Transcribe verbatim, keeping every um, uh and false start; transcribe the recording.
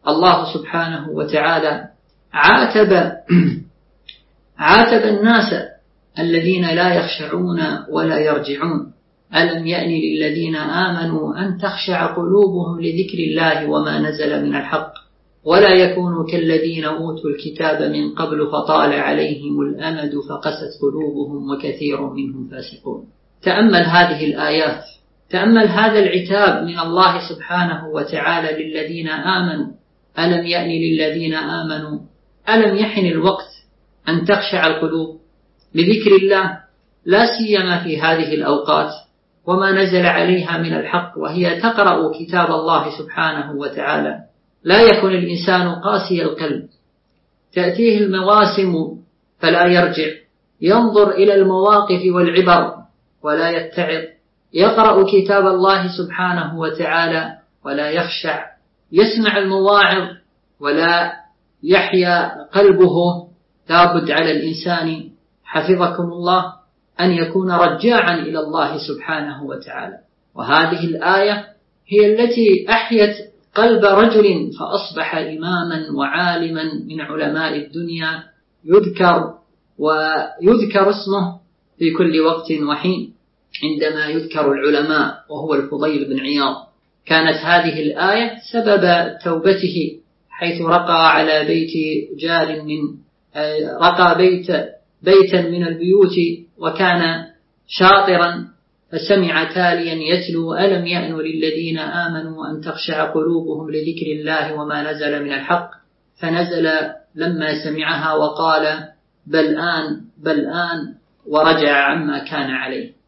الله سبحانه وتعالى عاتب عاتب الناس الذين لا يخشعون ولا يرجعون. ألم يأن للذين آمنوا أن تخشع قلوبهم لذكر الله وما نزل من الحق ولا يكونوا كالذين أوتوا الكتاب من قبل فطال عليهم الأمد فقست قلوبهم وكثير منهم فاسقون. تأمل هذه الآيات، تأمل هذا العتاب من الله سبحانه وتعالى للذين آمنوا. ألم يأن للذين آمنوا، ألم يحن الوقت أن تخشع القلوب لذكر الله، لا سيما في هذه الأوقات وما نزل عليها من الحق، وهي تقرأ كتاب الله سبحانه وتعالى. لا يكن الإنسان قاسي القلب، تأتيه المواسم فلا يرجع، ينظر إلى المواقف والعبر ولا يتعظ، يقرأ كتاب الله سبحانه وتعالى ولا يخشع، يسمع المواعظ ولا يحيا قلبه. لابد على الإنسان حفظكم الله أن يكون رجاعا إلى الله سبحانه وتعالى. وهذه الآية هي التي أحيت قلب رجل فأصبح إماما وعالما من علماء الدنيا، يذكر ويذكر اسمه في كل وقت وحين عندما يذكر العلماء، وهو الفضيل بن عياض. كانت هذه الآية سبب توبته، حيث رقى على بيت جار من رقى بيت بيتا من البيوت وكان شاطرا، فسمع تاليا يتلو: ألم يأن للذين آمنوا أن تخشع قلوبهم لذكر الله وما نزل من الحق، فنزل لما سمعها وقال: بل آن بل آن، ورجع عما كان عليه.